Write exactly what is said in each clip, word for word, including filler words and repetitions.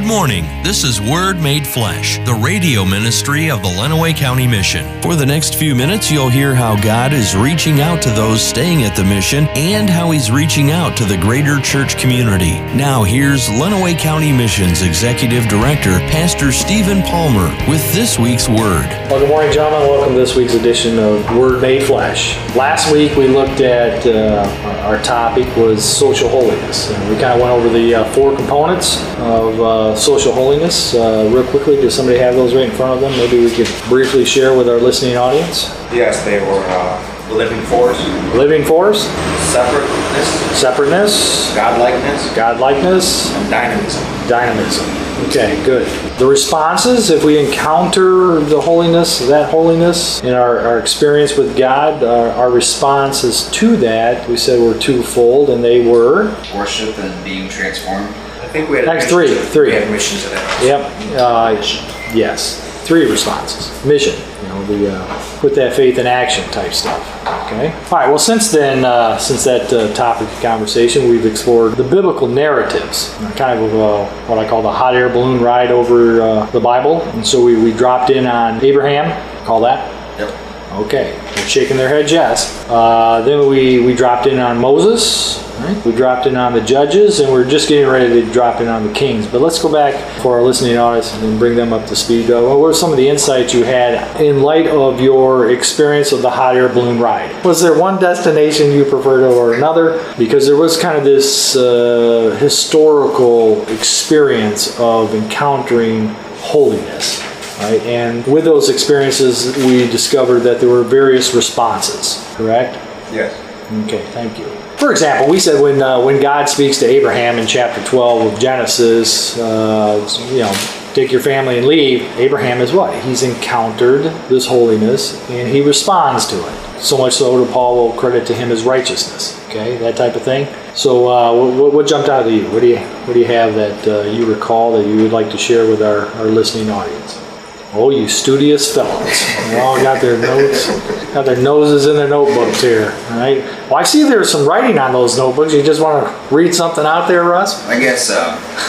morning. This is Word Made Flesh, the radio ministry of the Lenawee County Mission. For the next few minutes, you'll hear how God is reaching out to those staying at the mission and how He's reaching out to the greater church community. Now, here's Lenawee County Mission's Executive Director, Pastor Stephen Palmer, with this week's Word. Well, good morning, gentlemen. Welcome to this week's edition of Word Made Flesh. Last week, we looked at, uh, our topic was social holiness. And we kind of went over the uh, four components of uh, social holiness. Uh, real quickly, does somebody have those right in front of them? Maybe we could briefly share with our listening audience. Yes, they were uh, living force. Living force. Separateness. Separateness. Godlikeness. Godlikeness. And dynamism. Dynamism. Okay, good. The responses, if we encounter the holiness, that holiness in our, our experience with God, our, our responses to that, we said were twofold, and they were? Worship and being transformed. I think we had Next three. to, Three. We had mission to that. Yep. Uh, yes. Three responses. Mission. You know, the uh, put that faith in action type stuff. Okay. All right. Well, since then, uh, since that uh, topic of conversation, we've explored the biblical narratives, kind of uh, what I call the hot air balloon ride over uh, the Bible. And so we, we dropped in on Abraham. Call that? Yep. Okay. They're shaking their heads yes. Uh, then we, we dropped in on Moses. Right? We dropped in on the judges, and we're just getting ready to drop in on the kings. But let's go back for our listening audience and bring them up to speed. Uh, what were some of the insights you had in light of your experience of the hot air balloon ride? Was there one destination you preferred over another? Because there was kind of this uh, historical experience of encountering holiness. Right? And with those experiences, we discovered that there were various responses, correct? Yes. Okay, thank you. For example, we said when uh, when God speaks to Abraham in chapter twelve of Genesis, uh, you know, take your family and leave, Abraham is what? He's encountered this holiness and he responds to it. So much so that Paul will credit to him as righteousness. Okay, that type of thing. So uh, what, what jumped out at you? What do you what do you have that uh, you recall that you would like to share with our, our listening audience? Oh, you studious fellows. They all got their notes, got their noses in their notebooks here, all right? Well, I see there's some writing on those notebooks. You just want to read something out there, Russ? I guess so.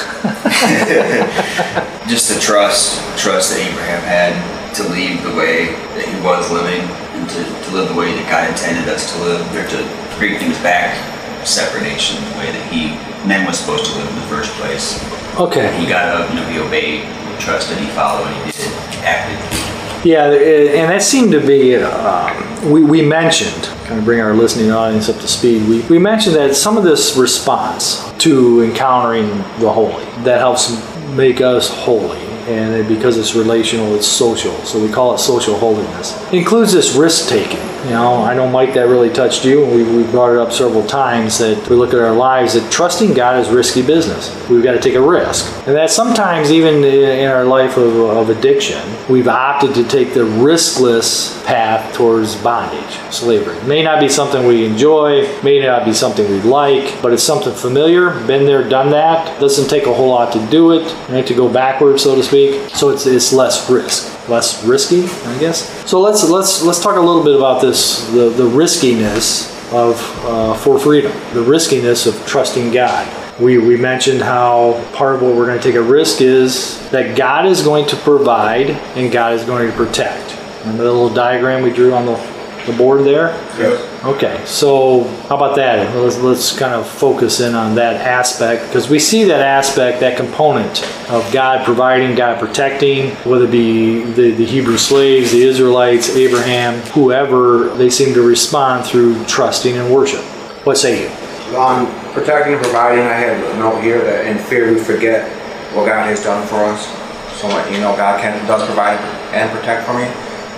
Just the trust, trust that Abraham had to leave the way that he was living and to, to live the way that God intended us to live, or to bring things back, separate nation, the way that he, men was supposed to live in the first place. Okay. He got up, you know, he obeyed, he trusted, he followed, he did, he acted. Yeah, and that seemed to be, um, we, we mentioned, kind of bring our listening audience up to speed, we, we mentioned that some of this response to encountering the holy, that helps make us holy. And because it's relational, it's social. So we call it social holiness. It includes this risk-taking. You know, I know, Mike, that really touched you. We we brought it up several times that we look at our lives that trusting God is risky business. We've got to take a risk. And that sometimes even in our life of, of addiction, we've opted to take the riskless path towards bondage, slavery. It may not be something we enjoy, may not be something we like, but it's something familiar, been there, done that. Doesn't take a whole lot to do it, right, to go backwards, so to speak. So it's it's less risk, less risky, I guess. So let's let's let's talk a little bit about this, the, the riskiness of uh, for freedom, the riskiness of trusting God. We we mentioned how part of what we're going to take a risk is that God is going to provide and God is going to protect. Remember the little diagram we drew on the, the board there? Yes. Okay, so how about that? Let's, let's kind of focus in on that aspect, because we see that aspect, that component of God providing, God protecting, whether it be the, the Hebrew slaves, the Israelites, Abraham, whoever, they seem to respond through trusting and worship. What say you? On protecting and providing, I had a note here that in fear we forget what God has done for us. So, you know, God can does provide and protect for me.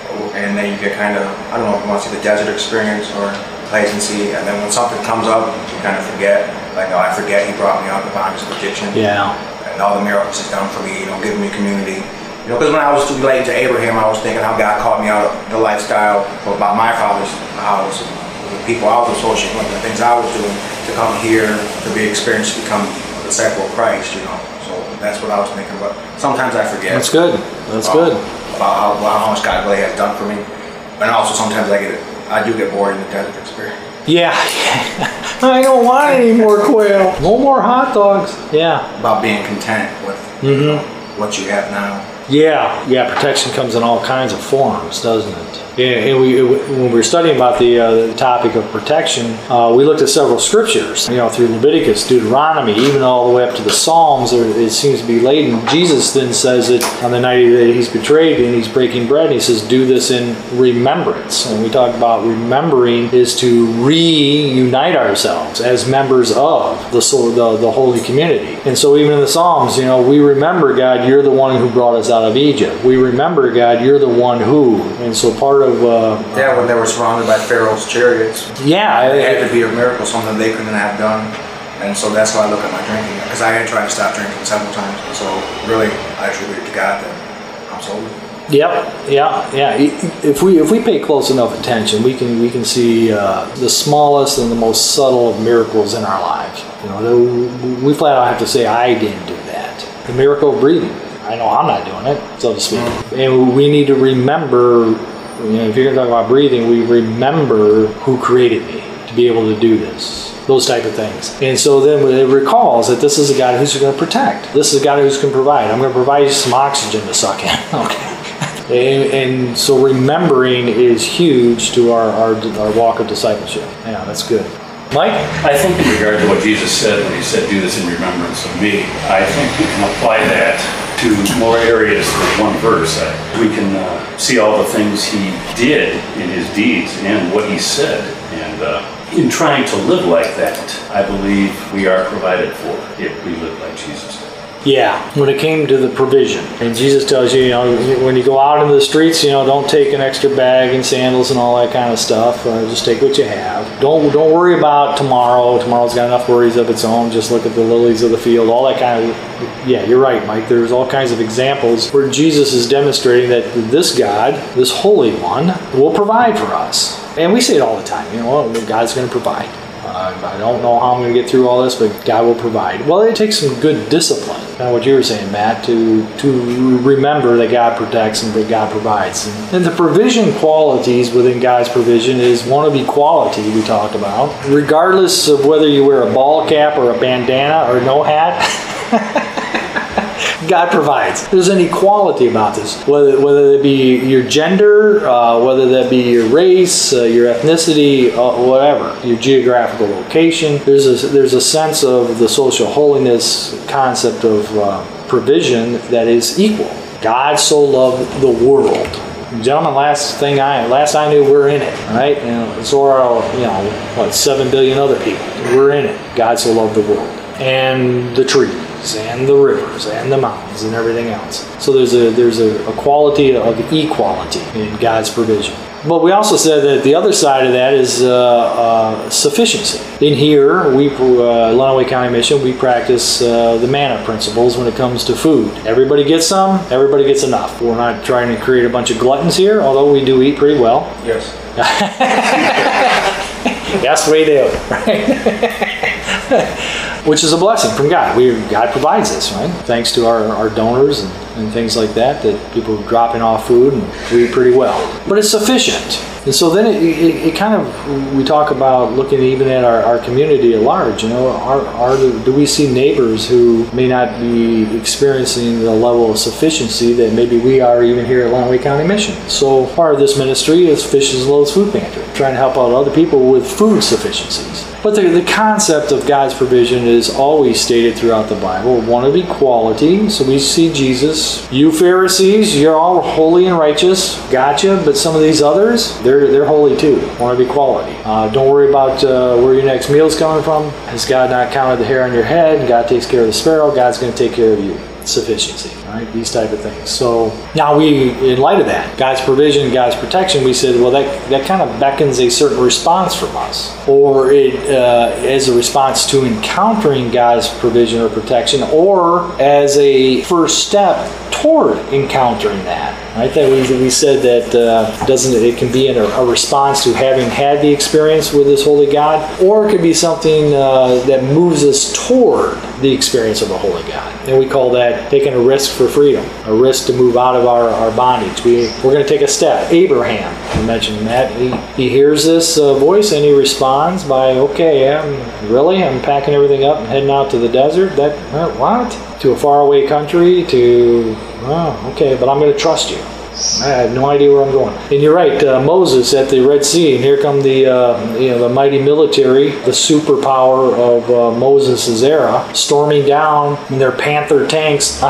And then you get kind of, I don't know if you want to see the desert experience or complacency, and then when something comes up, you kind of forget, like, oh, I forget he brought me out of the bondage of addiction. Yeah. And all the miracles he's done for me, you know, giving me community. You know, because when I was related to Abraham, I was thinking how God called me out of the lifestyle about my father's house, the people I was associating with, the things I was doing, to come here, to be experienced, to become a disciple of Christ, you know. So that's what I was thinking about. Sometimes I forget. That's good. That's um, good. About how, how much God really has done for me. And also sometimes I get I do get bored in the desert experience. Yeah. I don't want any more quail. No more hot dogs. Yeah. About being content with Mm-hmm. what you have now. Yeah, yeah, protection comes in all kinds of forms, doesn't it? Yeah, and we, when we were studying about the, uh, the topic of protection, uh, we looked at several scriptures, you know, through Leviticus, Deuteronomy, even all the way up to the Psalms. It seems to be laden. Jesus then says it on the night that he's betrayed and he's breaking bread, and he says, do this in remembrance. And we talked about remembering is to reunite ourselves as members of the, the, the holy community. And so even in the Psalms, you know, we remember, God, you're the one who brought us out of Egypt. We remember, God, you're the one who. And so part of Uh, yeah, when they were surrounded by Pharaoh's chariots. Yeah. It had to be a miracle, something they couldn't have done. And so that's why I look at my drinking. Because I had tried to stop drinking several times. So really, I attribute it to God that I'm sober. Yep. Yeah. Yeah. If we if we pay close enough attention, we can we can see uh, the smallest and the most subtle of miracles in our lives. You know, we flat out have to say, I didn't do that. The miracle of breathing. I know I'm not doing it, so to speak. Mm-hmm. And we need to remember. You know, if you're going to talk about breathing, we remember who created me to be able to do this, those type of things. And so then it recalls that this is a God who's going to protect. This is a God who's going to provide. I'm going to provide you some oxygen to suck in. Okay. And, and so remembering is huge to our, our, our walk of discipleship. Yeah, that's good. Mike? I think in regard to what Jesus said when he said, do this in remembrance of me, I think we can apply that to more areas than one verse. We can uh, see all the things he did in his deeds and what he said. And uh, in trying to live like that, I believe we are provided for if we live like Jesus did. Yeah, when it came to the provision. And Jesus tells you, you know, when you go out into the streets, you know, don't take an extra bag and sandals and all that kind of stuff. Uh, just take what you have. Don't don't worry about tomorrow. Tomorrow's got enough worries of its own. Just look at the lilies of the field, all that kind of... Yeah, you're right, Mike. There's all kinds of examples where Jesus is demonstrating that this God, this Holy One, will provide for us. And we say it all the time, you know, God's going to provide. Uh, I don't know how I'm going to get through all this, but God will provide. Well, it takes some good discipline. Kind of what you were saying, Matt, to to remember that God protects and that God provides. And, and the provision qualities within God's provision is one of equality we talked about. Regardless of whether you wear a ball cap or a bandana or no hat, God provides. There's an equality about this. Whether whether it be your gender, uh, whether that be your race, uh, your ethnicity, uh, whatever, your geographical location. There's a there's a sense of the social holiness concept of uh, provision that is equal. God so loved the world. Gentlemen, last thing I last I knew, we're in it, right? You know, so are you know what seven billion other people. We're in it. God so loved the world and the trees and the rivers and the mountains and everything else. So there's a there's a, a quality of equality in God's provision. But we also said that the other side of that is uh, uh, sufficiency. In here, we, uh, Lenawee County Mission, we practice uh, the manna principles when it comes to food. Everybody gets some, everybody gets enough. We're not trying to create a bunch of gluttons here, although we do eat pretty well. Yes. Yes, we do, right? Which is a blessing from God. We God provides this, right? Thanks to our, our donors and, and things like that, that people are dropping off food and we eat pretty well. But it's sufficient. And so then it, it, it kind of, we talk about looking even at our, our community at large, you know, are, are do we see neighbors who may not be experiencing the level of sufficiency that maybe we are even here at Lenawee County Mission? So part of this ministry is Fish as Loaves Food Pantry, trying to help out other people with food sufficiencies. But the, the concept of God's provision is always stated throughout the Bible, one of equality. So we see Jesus, you Pharisees, you're all holy and righteous, gotcha, but some of these others, they're they're holy too, one of equality. Uh, don't worry about uh, where your next meal's coming from. Has God not counted the hair on your head? God takes care of the sparrow. God's going to take care of you. Sufficiency, right? These type of things. So now we, in light of that, God's provision, God's protection, we said, well, that that kind of beckons a certain response from us, or it uh, as a response to encountering God's provision or protection, or as a first step toward encountering that. Right? That we we said that uh, doesn't it can be in a, a response to having had the experience with this holy God, or it could be something uh, that moves us toward the experience of the holy God, and we call that taking a risk for freedom, a risk to move out of our, our bondage. We, we're going to take a step. Abraham, you mentioned that, he, he hears this uh, voice and he responds by, okay, I'm, really? I'm packing everything up and heading out to the desert? That uh, what? To a faraway country? To, oh, okay, but I'm going to trust you. I have no idea where I'm going. And you're right, uh, Moses at the Red Sea, and here come the uh, you know the mighty military, the superpower of uh, Moses' era, storming down in their Panther tanks.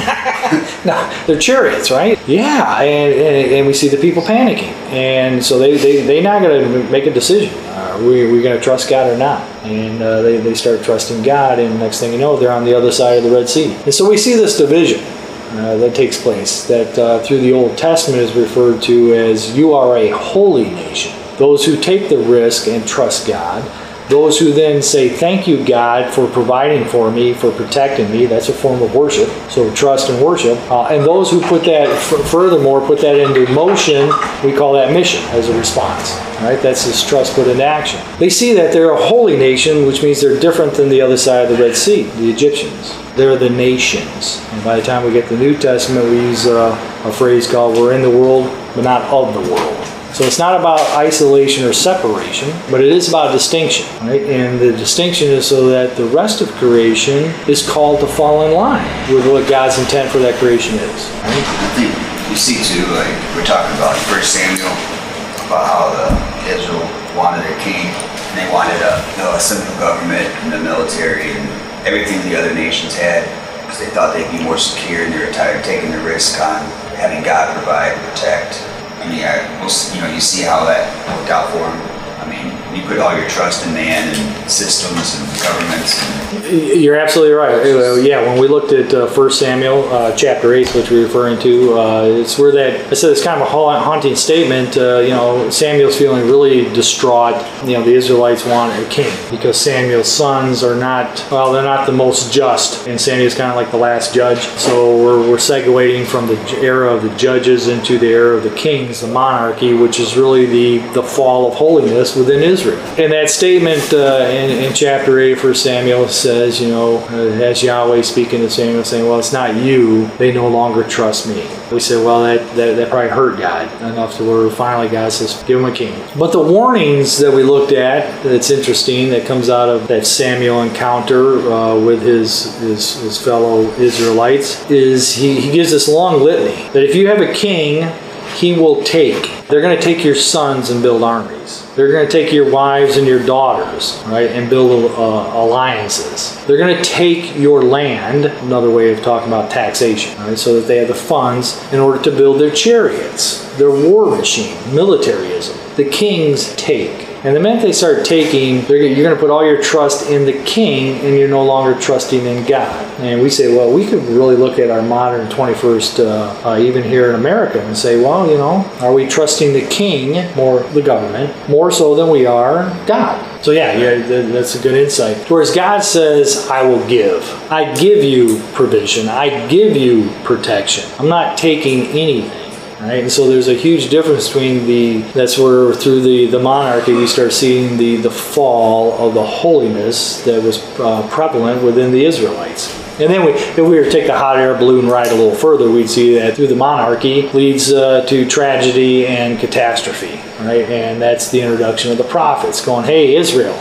No, they're chariots, right? Yeah, and, and, and we see the people panicking. And so they, they, they now got to make a decision. Are we, we going to trust God or not? And uh, they, they start trusting God, and next thing you know, they're on the other side of the Red Sea. And so we see this division. Uh, that takes place, that uh, through the Old Testament is referred to as you are a holy nation. Those who take the risk and trust God. Those who then say, thank you, God, for providing for me, for protecting me. That's a form of worship. So trust and worship. Uh, and those who put that, f- furthermore, put that into motion, we call that mission as a response. Right? That's this trust put into action. They see that they're a holy nation, which means they're different than the other side of the Red Sea, the Egyptians. They're the nations. And by the time we get to the New Testament, we use uh, a phrase called, we're in the world, but not of the world. So it's not about isolation or separation, but it is about distinction, right? And the distinction is so that the rest of creation is called to fall in line with what God's intent for that creation is, right? I think you see too, like we're talking about First Samuel, about how the Israel wanted a king, and they wanted a, you know, a simple government and the military and everything the other nations had, because they thought they'd be more secure, and they were tired of taking the risk on having God provide and protect. I mean, I, you know, you see how that worked out for them. I mean, you put all your trust in man and systems and governments. And You're absolutely right. Yeah, when we looked at uh, First Samuel, uh, chapter eight, which we're referring to, uh, it's where that, I said it's kind of a haunting statement. Uh, you know, Samuel's feeling really distraught. You know, the Israelites want a king because Samuel's sons are not, well, they're not the most just. And Samuel's kind of like the last judge. So we're, we're segueing from the era of the judges into the era of the kings, the monarchy, which is really the, the fall of holiness within Israel. And that statement uh, in, in chapter eight of First Samuel says, you know, uh, as Yahweh speaking to Samuel, saying, well, it's not you, they no longer trust me. We say, well, that, that, that probably hurt God enough to where finally God says, give him a king. But the warnings that we looked at, that's interesting, that comes out of that Samuel encounter uh, with his, his his fellow Israelites, is he, he gives this long litany that if you have a king, he will take. They're going to take your sons and build armies. They're going to take your wives and your daughters, right, and build uh, alliances. They're going to take your land, another way of talking about taxation, right, so that they have the funds in order to build their chariots, their war machine, militarism. The kings take. And the minute they start taking, you're going to put all your trust in the king, and you're no longer trusting in God. And we say, well, we could really look at our modern twenty-first, uh, uh, even here in America, and say, well, you know, are we trusting the king, more the government, more so than we are God? So yeah, yeah, that's a good insight. Whereas God says, I will give. I give you provision. I give you protection. I'm not taking anything. Right? And so there's a huge difference between the, that's where through the, the monarchy we start seeing the, the fall of the holiness that was uh, prevalent within the Israelites. And then we, if we were to take the hot air balloon ride a little further, we'd see that through the monarchy leads uh, to tragedy and catastrophe. Right? And that's the introduction of the prophets going, hey, Israel,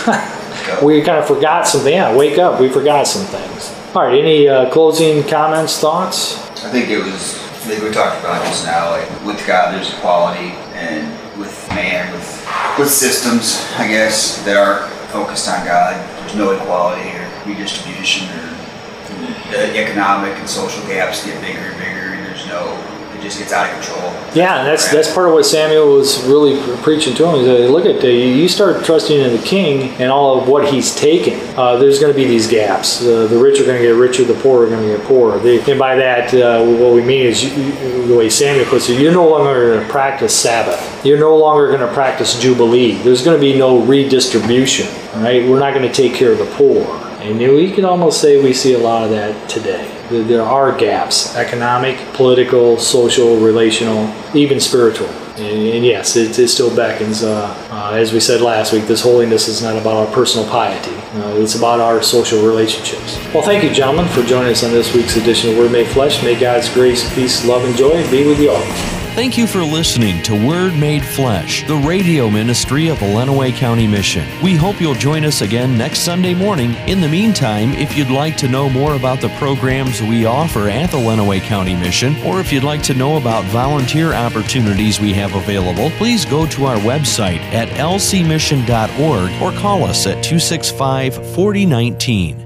we kind of forgot something. Yeah, wake up, we forgot some things. All right, any uh, closing comments, thoughts? I think it was, like we talked about just now, like with God there's equality, and with man, with with systems, I guess, that aren't focused on God, there's no equality or redistribution, or the economic and social gaps get bigger and bigger, and there's no, it just gets out of control. Yeah, and that's that's part of what Samuel was really preaching to him. Is that, look at the, you start trusting in the king and all of what he's taken. Uh, there's going to be these gaps. Uh, the rich are going to get richer, the poor are going to get poorer. They, and by that, uh, what we mean is, you, you, the way Samuel puts it, you're no longer going to practice Sabbath. You're no longer going to practice Jubilee. There's going to be no redistribution. Right? We're not going to take care of the poor. And we can almost say we see a lot of that today. There are gaps, economic, political, social, relational, even spiritual. And, and yes, it, it still beckons. Uh, uh, as we said last week, this holiness is not about our personal piety. Uh, it's about our social relationships. Well, thank you, gentlemen, for joining us on this week's edition of Word Made Flesh. May God's grace, peace, love, and joy be with you all. Thank you for listening to Word Made Flesh, the radio ministry of the Lenawee County Mission. We hope you'll join us again next Sunday morning. In the meantime, if you'd like to know more about the programs we offer at the Lenawee County Mission, or if you'd like to know about volunteer opportunities we have available, please go to our website at l c mission dot org or call us at two six five, four zero one nine.